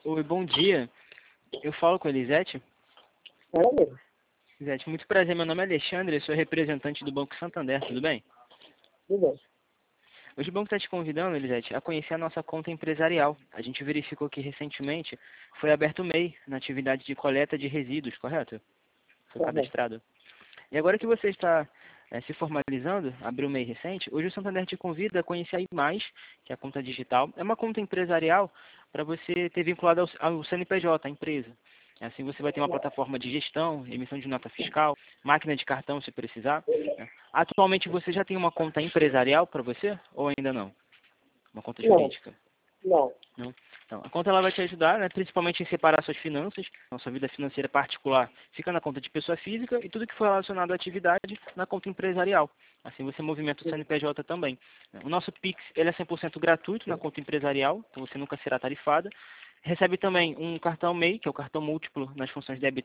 Oi, bom dia. Eu falo com a Elisete. É mesmo. Elisete, muito prazer. Meu nome é Alexandre, eu sou representante do Banco Santander, tudo bem? Tudo bem. Hoje o banco está te convidando, Elisete, a conhecer a nossa conta empresarial. A gente verificou que recentemente foi aberto o MEI na atividade de coleta de resíduos, correto? Foi Correto. cadastrado. E agora que você está se formalizando, abriu o MEI recente, hoje o Santander te convida a conhecer a Mais, que é a conta digital. É uma conta empresarial para você ter vinculado ao CNPJ, a empresa. Assim você vai ter uma plataforma de gestão, emissão de nota fiscal, máquina de cartão se precisar, né? Atualmente você já tem uma conta empresarial para você ou ainda não? Uma conta Não, jurídica? não. Não? Então, a conta ela vai te ajudar, né, principalmente em separar suas finanças, então, sua vida financeira particular fica na conta de pessoa física e tudo que for relacionado à atividade na conta empresarial. Assim você movimenta o CNPJ também. O nosso Pix ele é 100% gratuito na conta empresarial, então você nunca será tarifada. Recebe também um cartão MEI, que é o cartão múltiplo nas funções débito